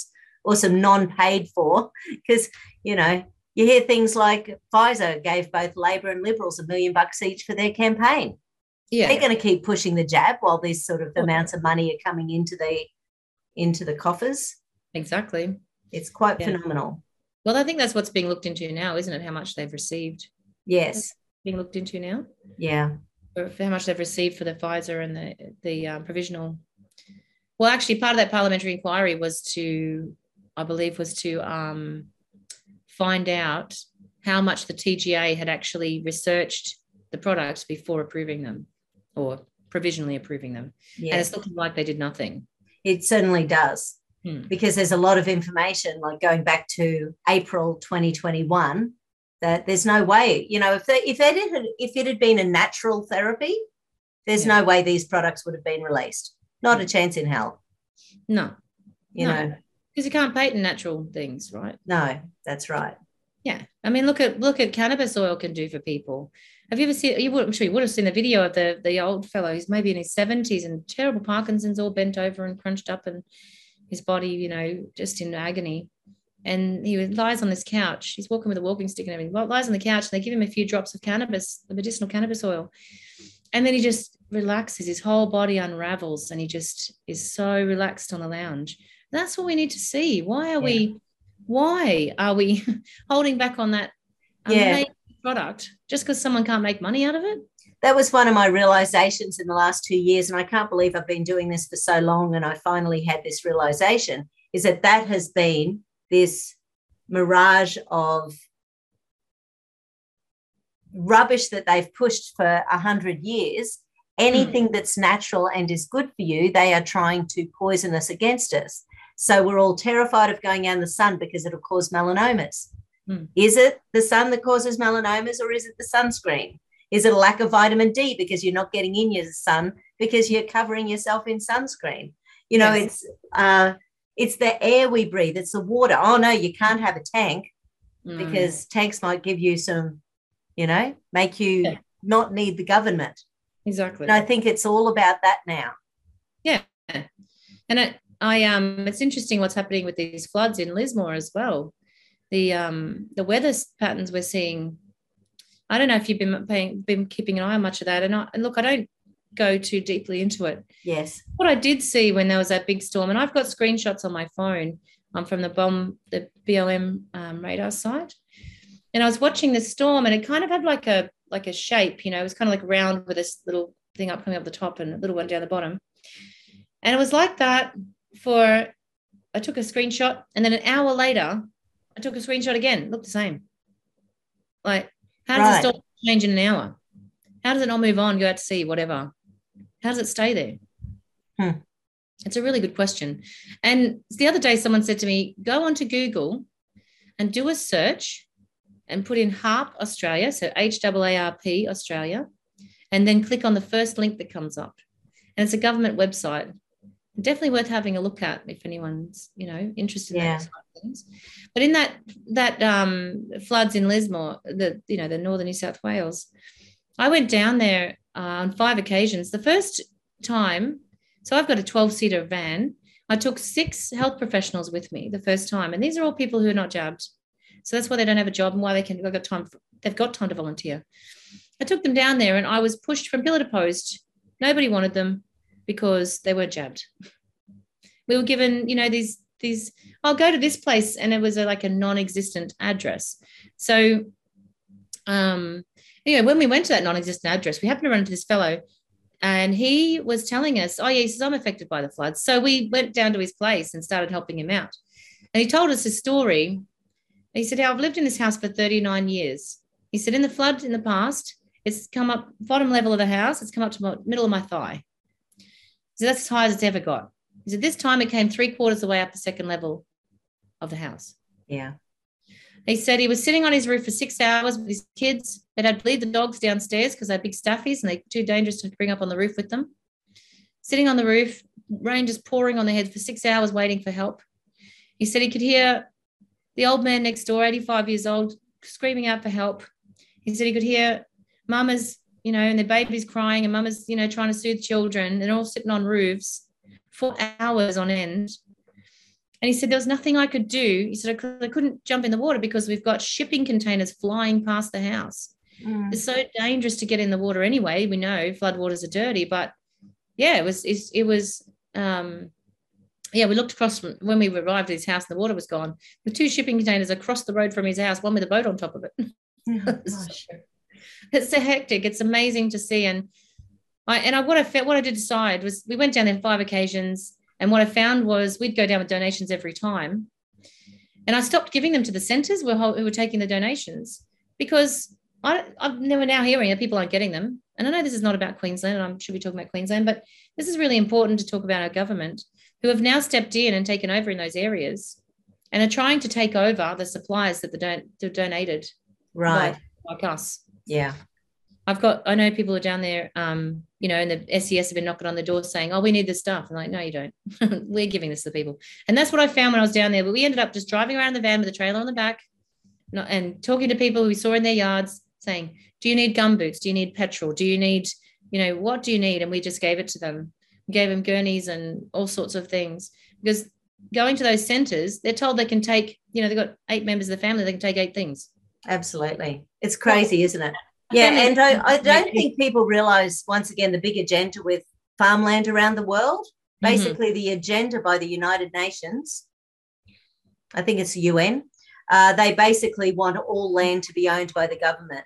or some non-paid for, because, you know, you hear things like Pfizer gave both Labor and Liberals $1 million each for their campaign. Yeah. They're going to keep pushing the jab while these sort of amounts of money are coming into the coffers. Exactly. It's quite phenomenal. Well, I think that's what's being looked into now, isn't it? How much they've received. Yes. That's being looked into now. Yeah. For how much they've received for the Pfizer and the provisional. Well, actually, part of that parliamentary inquiry was to find out how much the TGA had actually researched the products before approving them or provisionally approving them. Yeah. And it's looking like they did nothing. It certainly does, because there's a lot of information, like going back to April 2021, that there's no way, you know, if it had been a natural therapy, there's no way these products would have been released. Not a chance in hell. No. You know. Because you can't patent natural things, right? No, that's right. Yeah. I mean, look at cannabis oil can do for people. Have you ever seen, I'm sure you would have seen the video of the old fellow who's maybe in his 70s and terrible Parkinson's, all bent over and crunched up, and his body, you know, just in agony. And he lies on this couch. He's walking with a walking stick and everything. Well, lies on the couch, and they give him a few drops of cannabis, the medicinal cannabis oil. And then he just relaxes. His whole body unravels, and he just is so relaxed on the lounge. That's what we need to see. Why are we holding back on that amazing product just because someone can't make money out of it? That was one of my realizations in the last 2 years, and I can't believe I've been doing this for so long, and I finally had this realization, is that has been this mirage of rubbish that they've pushed for 100 years. Anything that's natural and is good for you, they are trying to poison us against us. So we're all terrified of going out in the sun because it'll cause melanomas. Is it the sun that causes melanomas, or is it the sunscreen? Is it a lack of vitamin D because you're not getting in your sun because you're covering yourself in sunscreen? You know, it's the air we breathe. It's the water. Oh, no, you can't have a tank because tanks might give you some, you know, make you not need the government. Exactly. And I think it's all about that now. Yeah. And it's interesting what's happening with these floods in Lismore as well. The weather patterns we're seeing, I don't know if you've been keeping an eye on much of that. And look, I don't go too deeply into it. Yes. What I did see when there was that big storm, and I've got screenshots on my phone from the BOM radar site, and I was watching the storm, and it kind of had like a shape, you know, it was kind of like round with this little thing coming up the top and a little one down the bottom. And it was like that I took a screenshot, and then an hour later, I took a screenshot again. It looked the same. Like, how does the storm change in an hour? How does it not move on, go out to sea, whatever? How does it stay there? It's a really good question. And the other day, someone said to me, go onto Google and do a search and put in HAARP Australia, so HAARP Australia, and then click on the first link that comes up. And it's a government website. Definitely worth having a look at if anyone's, you know, interested in those kind of things. But in that floods in Lismore, the northern New South Wales, I went down there on 5 occasions. The first time, so I've got a 12-seater van. I took 6 health professionals with me the first time, and these are all people who are not jabbed. So that's why they don't have a job and why they've got time to volunteer. I took them down there, and I was pushed from pillar to post. Nobody wanted them because they weren't jabbed. We were given, you know, these I'll go to this place, and it was like a non-existent address. So anyway, when we went to that non-existent address, we happened to run into this fellow, and he was telling us, he says, I'm affected by the floods. So we went down to his place and started helping him out. And he told us his story. He said, I've lived in this house for 39 years. He said, in the flood in the past, it's come up bottom level of the house. It's come up to the middle of my thigh. So that's as high as it's ever got. He said, this time it came 3/4 of the way up the second level of the house. Yeah. He said he was sitting on his roof for 6 hours with his kids. They'd had to leave the dogs downstairs because they're big staffies and they're too dangerous to bring up on the roof with them. Sitting on the roof, rain just pouring on their heads for 6 hours waiting for help. He said he could hear the old man next door, 85 years old, screaming out for help. He said he could hear mamas, you know, and their babies crying, and mamas, you know, trying to soothe children, and all sitting on roofs for hours on end. And he said, there was nothing I could do. He said, I couldn't jump in the water because we've got shipping containers flying past the house. It's so dangerous to get in the water anyway. We know floodwaters are dirty, but yeah, it was, yeah, we looked across when we arrived at his house and the water was gone, with 2 shipping containers across the road from his house, one with a boat on top of it. It's so hectic. It's amazing to see. And what I did decide was we went down there 5 occasions. And what I found was we'd go down with donations every time. And I stopped giving them to the centres who were taking the donations, because I'm now hearing that people aren't getting them. And I know this is not about Queensland, and I should be talking about Queensland, but this is really important to talk about our government, who have now stepped in and taken over in those areas and are trying to take over the supplies that they're donated. Right. Like us. Yeah. I know people are down there, and the SES have been knocking on the door saying, oh, we need this stuff. I'm like, no, you don't. We're giving this to the people. And that's what I found when I was down there. But we ended up just driving around the van with a trailer on the back and talking to people we saw in their yards saying, do you need gumboots? Do you need petrol? Do you need, what do you need? And we just gave it to them. We gave them gurneys and all sorts of things, because going to those centres, they're told they can take, they've got 8 members of the family, they can take 8 things. Absolutely. It's crazy, isn't it? Yeah, and I don't think people realise, once again, the big agenda with farmland around the world. Basically, the agenda by the United Nations, I think it's the UN, they basically want all land to be owned by the government.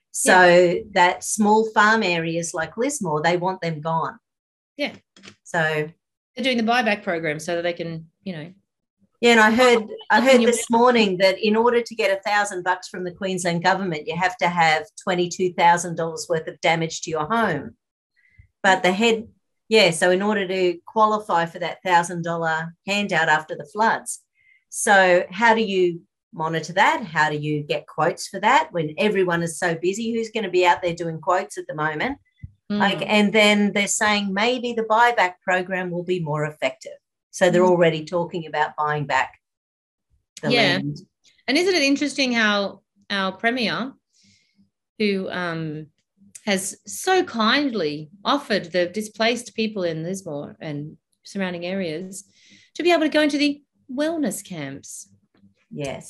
So that small farm areas like Lismore, they want them gone. Yeah. So they're doing the buyback program so that they can, Yeah, and I heard this morning that in order to get $1,000 from the Queensland government, you have to have $22,000 worth of damage to your home. But so in order to qualify for that $1,000 handout after the floods. So how do you monitor that? How do you get quotes for that when everyone is so busy? Who's going to be out there doing quotes at the moment? And then they're saying maybe the buyback program will be more effective. So they're already talking about buying back the land. And isn't it interesting how our Premier, who has so kindly offered the displaced people in Lismore and surrounding areas to be able to go into the wellness camps? Yes.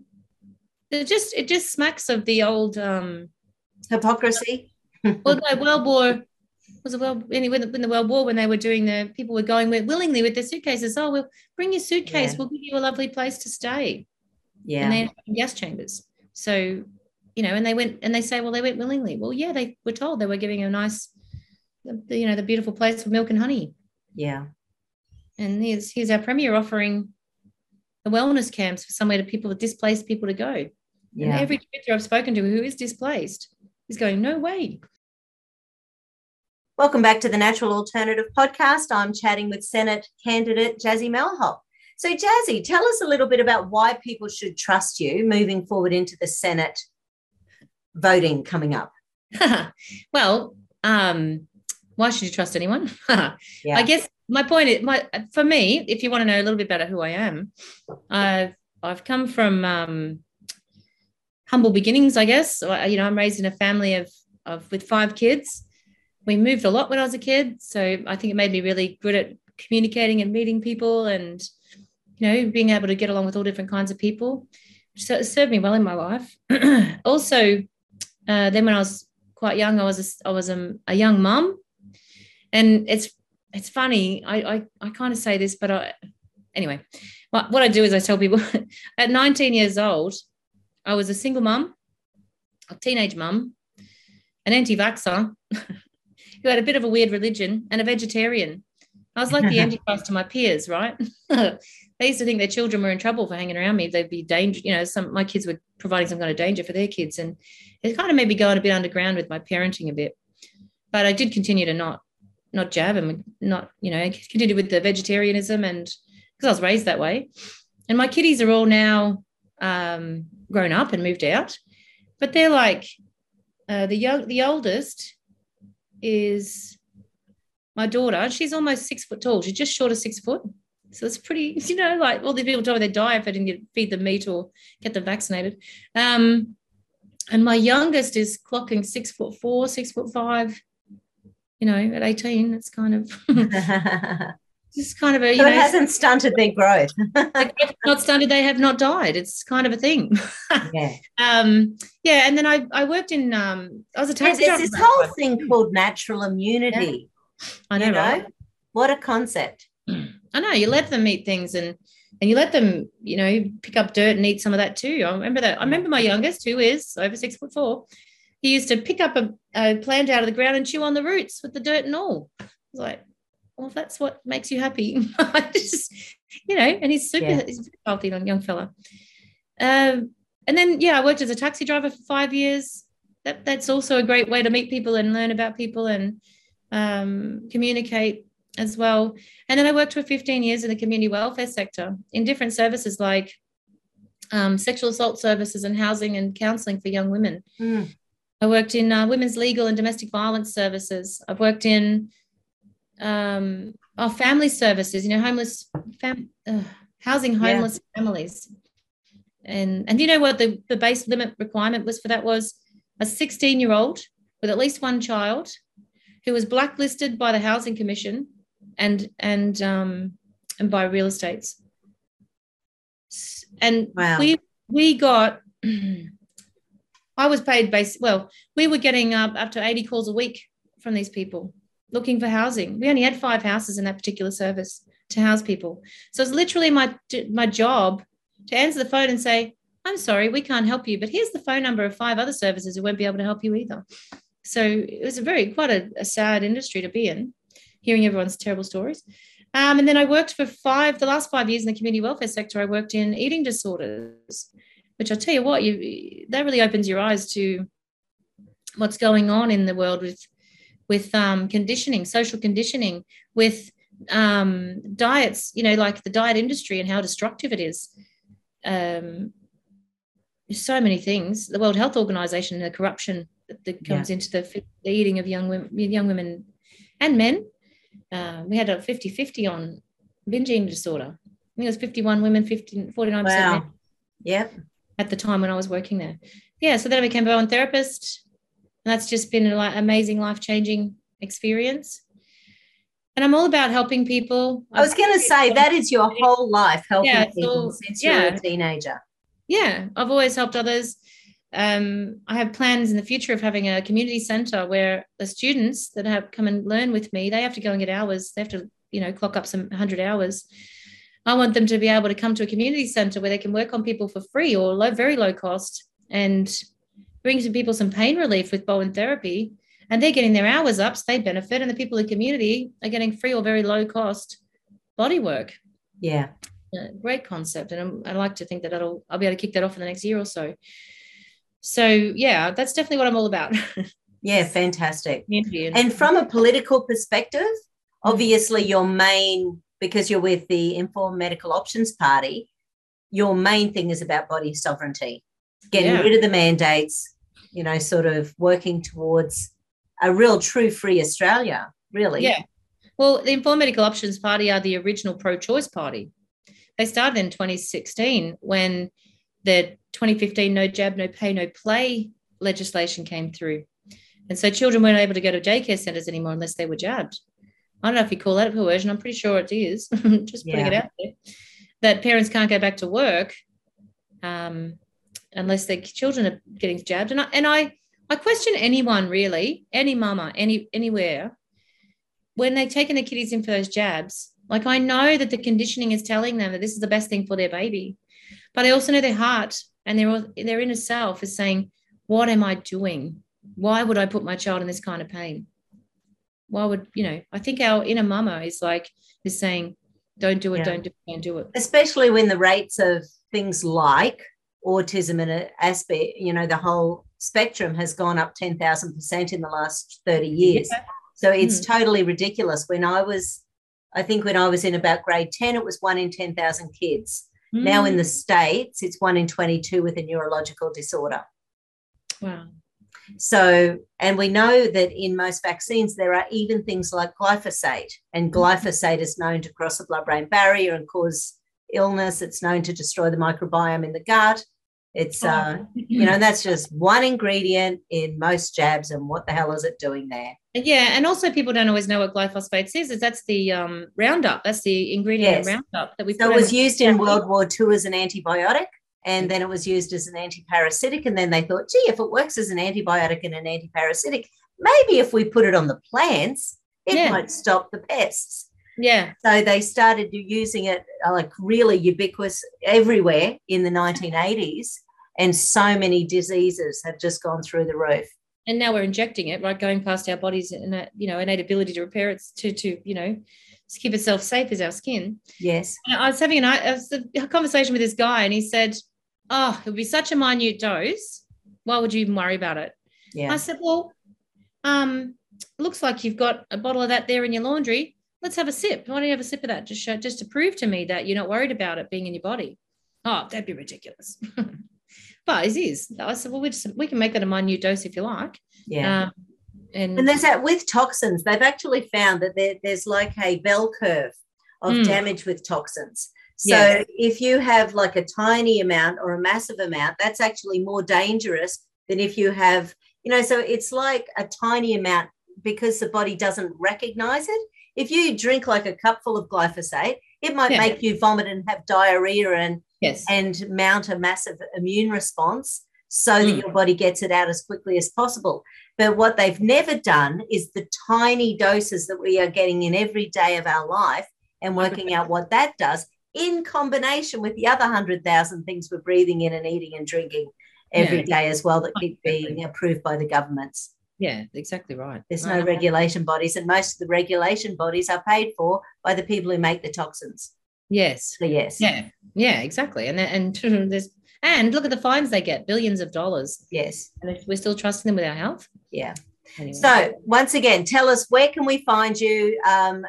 It just smacks of the old hypocrisy. Well, no, World War was in the World War, when they were doing people were going willingly with their suitcases. Oh, well, bring your suitcase. We'll give you a lovely place to stay. Yeah. And they ended up in gas chambers. So, and they went willingly. Well, yeah, they were told they were giving a nice, the beautiful place for milk and honey. Yeah. And here's our Premier offering the wellness camps for somewhere displaced people to go. Yeah. And every teacher I've spoken to who is displaced is going, no way. Welcome back to the Natural Alternative Podcast. I'm chatting with Senate candidate Jazzy Malhop. So, Jazzy, tell us a little bit about why people should trust you moving forward into the Senate voting coming up. Well, why should you trust anyone? I guess my point is, for me, if you want to know a little bit about who I am, I've come from humble beginnings, I guess. I'm raised in a family with 5 kids. We moved a lot when I was a kid, so I think it made me really good at communicating and meeting people, and being able to get along with all different kinds of people. So it served me well in my life. Also, then when I was quite young, I was a young mum, and it's funny. I kind of say this, but anyway, what I do is I tell people at 19 years old, I was a single mum, a teenage mum, an anti-vaxxer who had a bit of a weird religion, and a vegetarian. I was like the Antichrist to my peers, right? They used to think their children were in trouble for hanging around me. They'd be dangerous. My kids were providing some kind of danger for their kids. And it kind of made me go a bit underground with my parenting a bit. But I did continue to not jab and I continued with the vegetarianism, and because I was raised that way. And my kiddies are all now grown up and moved out. But they're like, the oldest is my daughter. She's almost 6 foot tall. She's just short of 6 foot. So it's pretty, like all the people told me they'd die if I didn't feed them meat or get them vaccinated. And my youngest is clocking 6'4", 6'5". At 18, it's kind of It's kind of a, so it hasn't stunted their growth. If not stunted, they have not died. It's kind of a thing. Yeah. Yeah. And then I worked in, I was a taxi driver. There's this whole thing called natural immunity. Yeah. I know, right? What a concept. I know. You let them eat things and you let them, pick up dirt and eat some of that too. I remember that. I remember my youngest, who is over 6'4", he used to pick up a plant out of the ground and chew on the roots with the dirt and all. I was like, well, if that's what makes you happy, just, and he's he's a healthy young fella. And then, I worked as a taxi driver for 5 years. That's also a great way to meet people and learn about people and communicate as well. And then I worked for 15 years in the community welfare sector in different services like sexual assault services and housing and counselling for young women. Mm. I worked in women's legal and domestic violence services. I've worked in our family services, homeless housing homeless families. And you know what the base limit requirement was for that was a 16-year-old with at least one child who was blacklisted by the Housing Commission and by real estates. And wow. we got I was paid we were getting up to 80 calls a week from these people looking for housing. We only had 5 houses in that particular service to house people. So it's literally my job to answer the phone and say, I'm sorry, we can't help you, but here's the phone number of 5 other services who won't be able to help you either. So it was quite a sad industry to be in, hearing everyone's terrible stories. And then I worked for the last 5 years in the community welfare sector. I worked in eating disorders, which I'll tell you what, that really opens your eyes to what's going on in the world with conditioning, social conditioning, with diets, like the diet industry and how destructive it is. So many things. The World Health Organization and the corruption that comes into the eating of young women and men. We had a 50-50 on binge eating disorder. I think it was 51 women, 49% men. Yep. At the time when I was working there. Yeah, so then I became a Bowen therapist. And that's just been an amazing, life-changing experience. And I'm all about helping people. I was going to say, that is your whole life, helping people since you were a teenager. Yeah, I've always helped others. I have plans in the future of having a community centre where the students that have come and learn with me, they have to go and get hours. They have to, clock up some 100 hours. I want them to be able to come to a community centre where they can work on people for free or very low cost and bring some people some pain relief with Bowen therapy. And they're getting their hours up, so they benefit. And the people in the community are getting free or very low cost body work. Yeah. Great concept. And I like to think that I'll be able to kick that off in the next year or so. So, yeah, that's definitely what I'm all about. Yeah, fantastic. And from a political perspective, obviously your main, because you're with the Informed Medical Options Party, your main thing is about body sovereignty, getting rid of the mandates, sort of working towards a real true free Australia, really. Yeah. Well, the Informed Medical Options Party are the original pro-choice party. They started in 2016 when the 2015 No Jab, No Pay, No Play legislation came through. And so children weren't able to go to daycare centres anymore unless they were jabbed. I don't know if you call that a coercion. I'm pretty sure it is. Just putting it out there. That parents can't go back to work unless their children are getting jabbed. And I question anyone really, any mama, anywhere, when they're taking their kiddies in for those jabs. Like, I know that the conditioning is telling them that this is the best thing for their baby, but I also know their heart and their inner self is saying, what am I doing? Why would I put my child in this kind of pain? Why would, I think our inner mama is saying, don't do it, don't do it. Especially when the rates of things like autism and aspect, the whole spectrum has gone up 10,000% in the last 30 years. Yeah. So it's totally ridiculous. I think when I was in about grade 10, it was 1 in 10,000 kids. Now in the States, it's 1 in 22 with a neurological disorder. Wow. So, and we know that in most vaccines, there are even things like glyphosate, and glyphosate is known to cross the blood-brain barrier and cause illness. It's known to destroy the microbiome in the gut. It's, Oh. and that's just one ingredient in most jabs. And what the hell is it doing there? Yeah, and also people don't always know what glyphosate is. That's the Roundup. That's the ingredient in Yes. Roundup that we So put it was in. used in World War II as an antibiotic, and then it was used as an antiparasitic. And then they thought, gee, if it works as an antibiotic and an antiparasitic, maybe if we put it on the plants, it might stop the pests. Yeah. So they started using it like really ubiquitous everywhere in the 1980s, and so many diseases have just gone through the roof. And now we're injecting it, right? Going past our body's innate ability to repair it to keep itself safe as our skin. Yes. And I was having a conversation with this guy, and he said, "Oh, it would be such a minute dose. Why would you even worry about it?" Yeah. I said, "Well, looks like you've got a bottle of that there in your laundry. Let's have a sip. Why don't you have a sip of that? Just to prove to me that you're not worried about it being in your body." Oh, that'd be ridiculous. But it is. I said, well, we can make that a minute dose if you like. Yeah. And there's that with toxins. They've actually found that there's like a bell curve of damage with toxins. So if you have like a tiny amount or a massive amount, that's actually more dangerous than if you have, so it's like a tiny amount because the body doesn't recognize it. If you drink like a cupful of glyphosate, it might make you vomit and have diarrhea and mount a massive immune response so that your body gets it out as quickly as possible. But what they've never done is the tiny doses that we are getting in every day of our life and working out what that does in combination with the other 100,000 things we're breathing in and eating and drinking every day as well that keep being approved by the governments. Yeah, exactly right. There's no regulation bodies, and most of the regulation bodies are paid for by the people who make the toxins. Yes. So yes. Yeah, exactly. And look at the fines they get, billions of dollars. Yes. And if we're still trusting them with our health. Yeah. Anyway. So once again, tell us, where can we find you? Just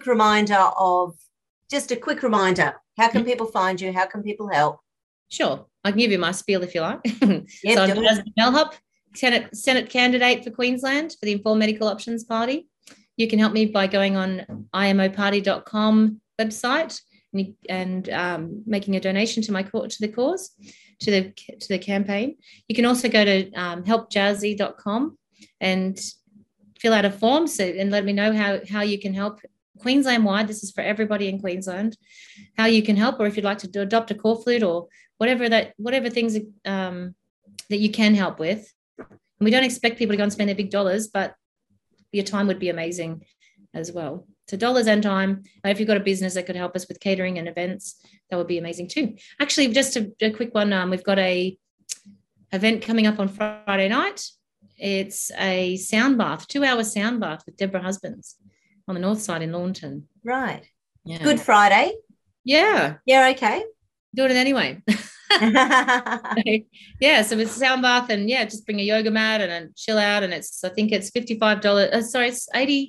a quick reminder. How can people find you? How can people help? Sure. I can give you my spiel if you like. Yeah, so I'm Jasmine Mellhop, Senate candidate for Queensland for the Informed Medical Options Party. You can help me by going on imoparty.com website and making a donation to the cause, to the campaign. You can also go to helpjazzy.com and fill out a form and let me know how you can help Queensland-wide. This is for everybody in Queensland, how you can help, or if you'd like to adopt a corflute or whatever things that you can help with. And we don't expect people to go and spend their big dollars, but your time would be amazing as well. So dollars and time. If you've got a business that could help us with catering and events, that would be amazing too. Actually, just a quick one. We've got a event coming up on Friday night. It's a sound bath, 2-hour sound bath with Deborah Husbands on the north side in Launton. Right. Yeah. Good Friday. Yeah. Yeah, okay. Do it anyway. Yeah, so it's a sound bath, and just bring a yoga mat and chill out. And I think it's $55. It's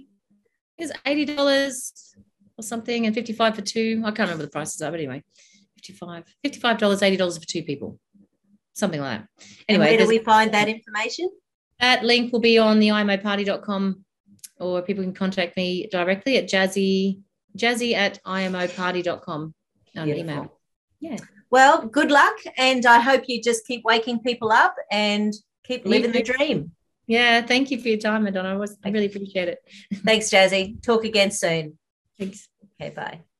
$80 or something, and $55 for two. I can't remember the prices of it anyway. $55, $80 for two people, something like that. Anyway, and where do we find that information? That link will be on the imoparty.com, or people can contact me directly at jazzy@imoparty.com on email. Yeah. Well, good luck, and I hope you just keep waking people up and keep living the dream. Yeah, thank you for your time, Madonna. I really appreciate it. Thanks, Jazzy. Talk again soon. Thanks. Okay, bye.